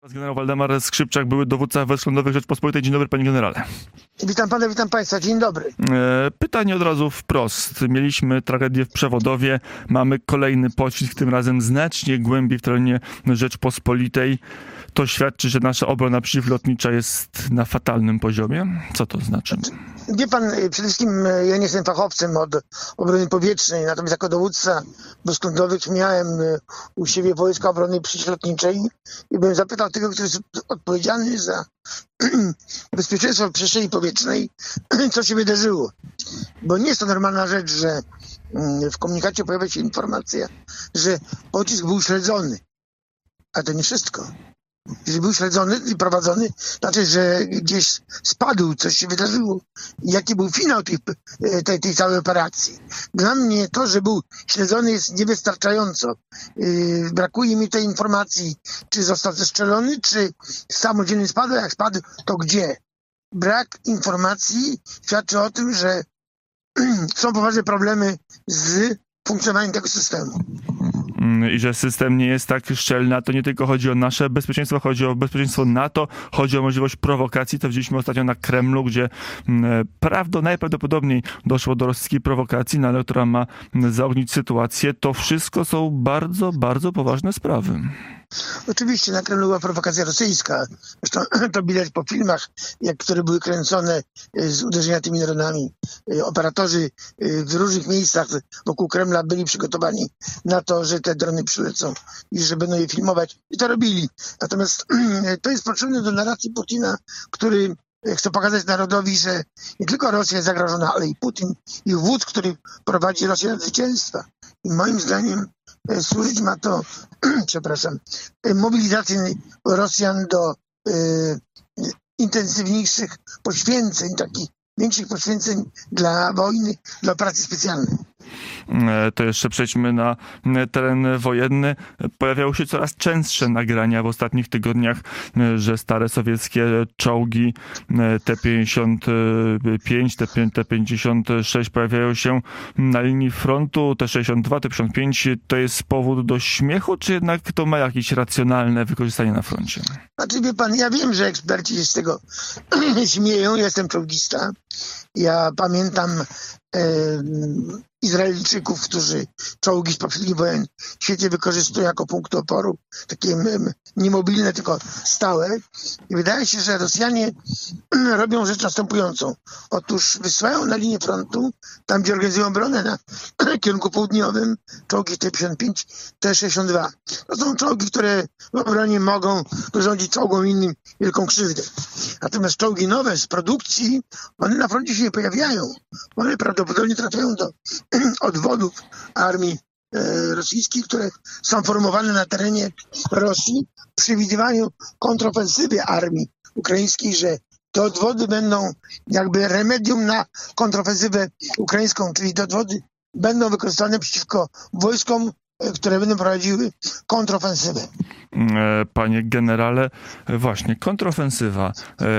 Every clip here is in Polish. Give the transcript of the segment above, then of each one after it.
Generał Waldemar Skrzypczak, były dowódca Wojsk Lądowych Rzeczpospolitej. Dzień dobry, panie generale. Witam pana, witam państwa. Dzień dobry. Pytanie od razu wprost. Mieliśmy tragedię w Przewodowie. Mamy kolejny poślizg, tym razem znacznie głębiej w terenie Rzeczpospolitej. To świadczy, że nasza obrona przeciwlotnicza jest na fatalnym poziomie. Co to znaczy? Wie pan, przede wszystkim ja nie jestem fachowcem od obrony powietrznej, natomiast jako dowódca Wojsk Lądowych miałem u siebie Wojska Obrony Przeciwlotniczej i bym zapytał tego, który jest odpowiedzialny za bezpieczeństwo w przestrzeni powietrznej, co się wydarzyło. Bo nie jest to normalna rzecz, że w komunikacie pojawia się informacja, że pocisk był śledzony. A to nie wszystko. Jeżeli był śledzony i prowadzony, znaczy, że gdzieś spadł, coś się wydarzyło. Jaki był finał tej całej operacji? Dla mnie to, że był śledzony, jest niewystarczająco. Brakuje mi tej informacji, czy został zestrzelony, czy samodzielnie spadł, jak spadł, to gdzie? Brak informacji świadczy o tym, że są poważne problemy z funkcjonowaniem tego systemu. I że system nie jest tak szczelny, a to nie tylko chodzi o nasze bezpieczeństwo, chodzi o bezpieczeństwo NATO, chodzi o możliwość prowokacji. To widzieliśmy ostatnio na Kremlu, gdzie najprawdopodobniej doszło do rosyjskiej prowokacji, no ale która ma zaognić sytuację. To wszystko są bardzo, bardzo poważne sprawy. Oczywiście na Kremlu była prowokacja rosyjska. Zresztą to widać po filmach, które były kręcone z uderzenia tymi dronami. Operatorzy w różnych miejscach wokół Kremla byli przygotowani na to, że te drony przylecą i że będą je filmować. I to robili. Natomiast to jest potrzebne do narracji Putina, który chce pokazać narodowi, że nie tylko Rosja jest zagrożona, ale i Putin, ich wódz, który prowadzi Rosję do zwycięstwa. I moim zdaniem służyć ma to, mobilizacji Rosjan do intensywniejszych poświęceń, takich większych poświęceń dla wojny, dla operacji specjalnej. To jeszcze przejdźmy na teren wojenny. Pojawiały się coraz częstsze nagrania w ostatnich tygodniach, że stare sowieckie czołgi T-55, T-56 pojawiają się na linii frontu, T-62, T-55. To jest powód do śmiechu, czy jednak to ma jakieś racjonalne wykorzystanie na froncie? Znaczy, wie pan, ja wiem, że eksperci się z tego śmieją. Ja jestem czołgista. Ja pamiętam Izraelczyków, którzy czołgi z poprzednich wojen świetnie wykorzystują jako punkt oporu, takie niemobilne, tylko stałe. I wydaje się, że Rosjanie robią rzecz następującą. Otóż wysyłają na linię frontu, tam gdzie organizują obronę na kierunku południowym, czołgi T-55, T-62. To są czołgi, które w obronie mogą wyrządzić czołgom innym wielką krzywdę. Natomiast czołgi nowe z produkcji, one na froncie się nie pojawiają. One prawdopodobnie trafiają do odwodów armii rosyjskiej, które są formowane na terenie Rosji w przewidywaniu kontrofensywy armii ukraińskiej, że te odwody będą jakby remedium na kontrofensywę ukraińską, czyli te odwody będą wykorzystane przeciwko wojskom, które będą prowadziły kontrofensywę. Panie generale, właśnie, kontrofensywa.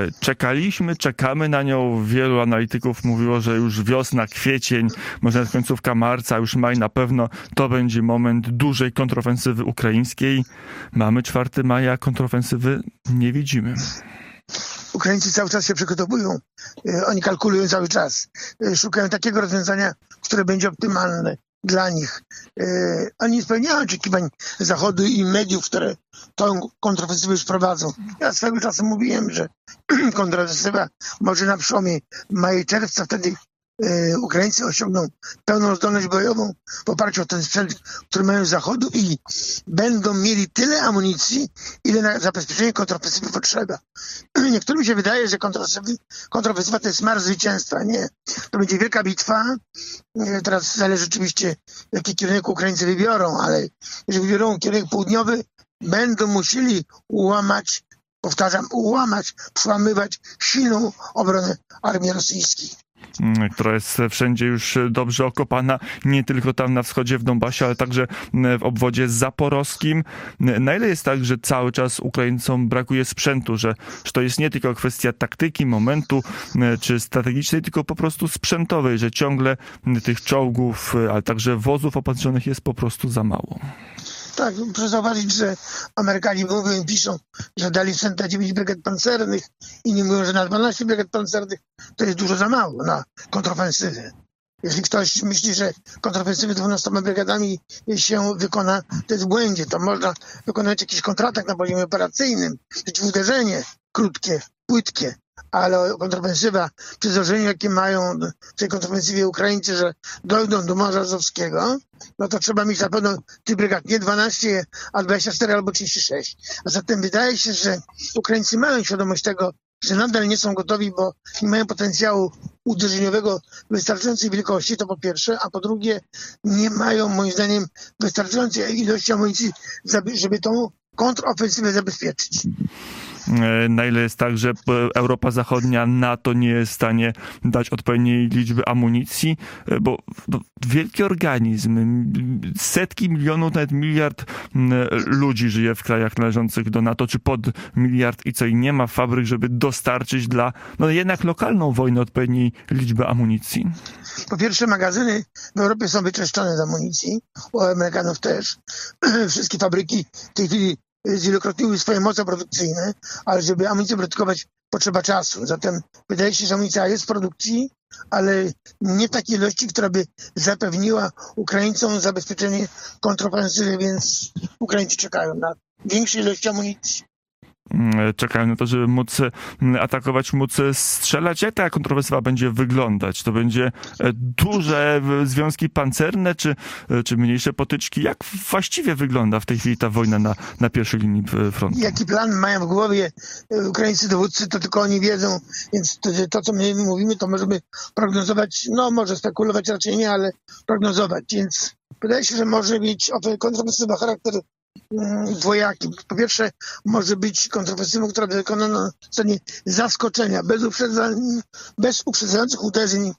Czekamy na nią. Wielu analityków mówiło, że już wiosna, kwiecień, może nawet końcówka marca, już maj na pewno to będzie moment dużej kontrofensywy ukraińskiej. Mamy 4 maja, kontrofensywy nie widzimy. Ukraińcy cały czas się przygotowują. Oni kalkulują cały czas. Szukają takiego rozwiązania, które będzie optymalne dla nich. Oni nie spełniają oczekiwań Zachodu i mediów, które tą kontrofensywę już prowadzą. Ja swego czasu mówiłem, że kontrofensywa może na przełomie maja i czerwca, wtedy Ukraińcy osiągną pełną zdolność bojową w oparciu o ten sprzęt, który mają z Zachodu i będą mieli tyle amunicji, ile na zabezpieczenie kontrofensywy potrzeba. Niektórym się wydaje, że kontrofensywa to jest marsz zwycięstwa. Nie. To będzie wielka bitwa. Teraz zależy oczywiście, jaki kierunek Ukraińcy wybiorą, ale jeżeli wybiorą kierunek południowy, będą musieli przełamywać silną obronę armii rosyjskiej, która jest wszędzie już dobrze okopana, nie tylko tam na wschodzie w Donbasie, ale także w obwodzie zaporowskim. Na ile jest tak, że cały czas Ukraińcom brakuje sprzętu, że to jest nie tylko kwestia taktyki, momentu czy strategicznej, tylko po prostu sprzętowej, że ciągle tych czołgów, ale także wozów opancerzonych jest po prostu za mało? Tak, proszę zauważyć, że Amerykanie mówią i piszą, że dali sprzęt na 9 brygad pancernych, inni mówią, że na 12 brygad pancernych. To jest dużo za mało na kontrofensywę. Jeśli ktoś myśli, że kontrofensywy 12 brygadami się wykona, to jest w błędzie. To można wykonać jakiś kontratak na poziomie operacyjnym, przeciwuderzenie krótkie, płytkie, ale kontrofensywa, przy założeniu, jakie mają w tej kontrofensywie Ukraińcy, że dojdą do Morza Azowskiego, no to trzeba mieć na pewno tych brygad nie 12, a 24 albo 36. A zatem wydaje się, że Ukraińcy mają świadomość tego, że nadal nie są gotowi, bo nie mają potencjału uderzeniowego wystarczającej wielkości, to po pierwsze, a po drugie nie mają, moim zdaniem, wystarczającej ilości amunicji, żeby tą kontrofensywę zabezpieczyć. Na ile jest tak, że Europa Zachodnia, NATO nie jest w stanie dać odpowiedniej liczby amunicji, bo wielki organizm, setki milionów, nawet miliard ludzi żyje w krajach należących do NATO, czy pod miliard i co, i nie ma fabryk, żeby dostarczyć dla, no jednak lokalną wojnę odpowiedniej liczby amunicji. Po pierwsze, magazyny w Europie są wyczyszczone z amunicji, u Amerykanów też. Wszystkie fabryki w tej chwili zwielokrotniły swoje moce produkcyjne, ale żeby amunicję produkować, potrzeba czasu. Zatem wydaje się, że amunicja jest w produkcji, ale nie w takiej ilości, która by zapewniła Ukraińcom zabezpieczenie kontrofensywy, więc Ukraińcy czekają na większej ilości amunicji. Czekają na to, żeby móc atakować, móc strzelać. Jak ta kontrofensywa będzie wyglądać? To będzie duże związki pancerne, czy mniejsze potyczki? Jak właściwie wygląda w tej chwili ta wojna na pierwszej linii frontu? Jaki plan mają w głowie ukraińscy dowódcy, to tylko oni wiedzą, więc to co my mówimy, to możemy prognozować, no może spekulować raczej nie, ale prognozować, więc wydaje się, że może mieć kontrofensywa charakter dwojaki. Po pierwsze, może być kontrofensywą, która by wykonana na zasadzie zaskoczenia, bez uprzedzających uderzeń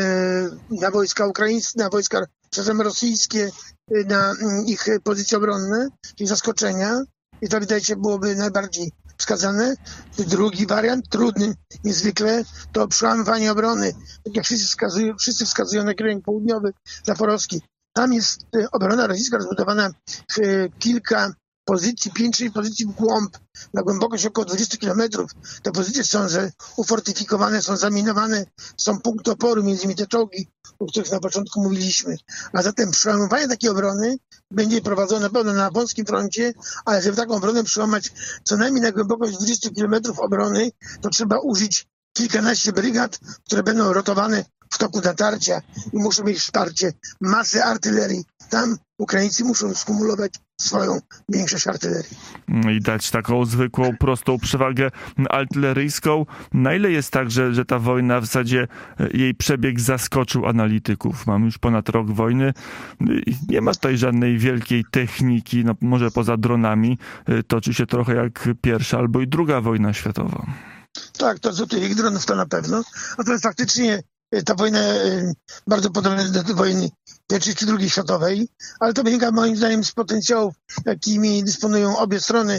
na wojska ukraińskie, na wojska, przepraszam, rosyjskie, na ich pozycje obronne, czyli zaskoczenia. I to wydaje się byłoby najbardziej wskazane. Drugi wariant, trudny niezwykle, to przełamywanie obrony. Tak jak wszyscy wskazują na kierunek południowy, zaporowski. Tam jest obrona rosyjska rozbudowana w kilka pozycji, 5-6 pozycji w głąb, na głębokość około 20 kilometrów. Te pozycje są ufortyfikowane, są zaminowane, są punkty oporu, między innymi te czołgi, o których na początku mówiliśmy. A zatem przełamywanie takiej obrony będzie prowadzone na pewno na wąskim froncie, ale żeby taką obronę przełamać co najmniej na głębokość 20 kilometrów obrony, to trzeba użyć kilkanaście brygad, które będą rotowane w toku natarcia i muszą mieć wsparcie masy artylerii. Tam Ukraińcy muszą skumulować swoją większość artylerii. I dać taką zwykłą, prostą przewagę artyleryjską. Na ile jest tak, że ta wojna w zasadzie jej przebieg zaskoczył analityków? Mamy już ponad rok wojny. Nie ma tutaj żadnej wielkiej techniki, no może poza dronami. Toczy się trochę jak pierwsza albo i druga wojna światowa. Tak, to co tych dronów to na pewno. Natomiast faktycznie ta wojna bardzo podobna do wojny I czy II światowej, ale to wynika moim zdaniem z potencjałów, jakimi dysponują obie strony.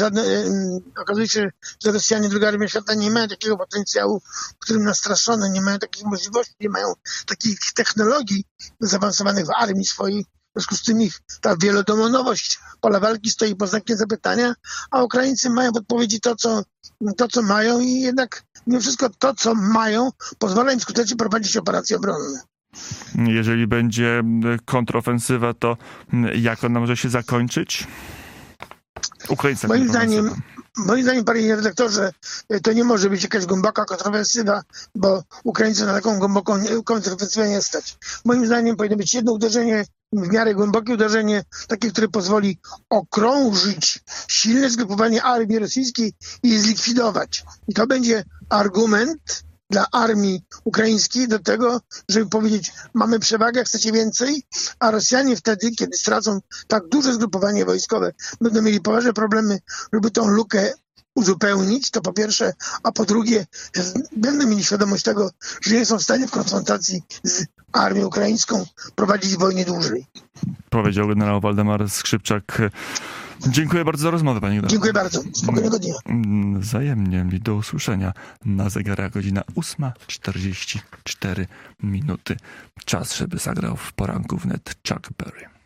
Okazuje się, że Rosjanie, II armia świata nie mają takiego potencjału, którym nastraszono, nie mają takich możliwości, nie mają takich technologii zaawansowanych w armii swojej. W związku z tym ta wielodomonowość pola walki stoi pod znakiem zapytania, a Ukraińcy mają w odpowiedzi to, co mają i jednak mimo wszystko to, co mają, pozwala im skutecznie prowadzić operacje obronne. Jeżeli będzie kontrofensywa, to jak ona może się zakończyć? Ukraińska Moim zdaniem, panie redaktorze, to nie może być jakaś głęboka kontrofensywa, bo Ukraińcy na taką głęboką kontrofensywę nie stać. Moim zdaniem powinno być jedno uderzenie, w miarę głębokie uderzenie, takie, które pozwoli okrążyć silne zgrupowanie armii rosyjskiej i je zlikwidować. I to będzie argument dla armii ukraińskiej do tego, żeby powiedzieć, mamy przewagę, chcecie więcej, a Rosjanie wtedy, kiedy stracą tak duże zgrupowanie wojskowe, będą mieli poważne problemy, żeby tą lukę uzupełnić, to po pierwsze, a po drugie, będą mieli świadomość tego, że nie są w stanie w konfrontacji z armią ukraińską prowadzić wojny dłużej. Powiedział generał Waldemar Skrzypczak. Dziękuję bardzo za rozmowę, panie generale. Dziękuję bardzo. Spokojnego dnia. Wzajemnie i do usłyszenia. Na zegarach godzina 8:44. Czas, żeby zagrał w poranku wnet Chuck Berry.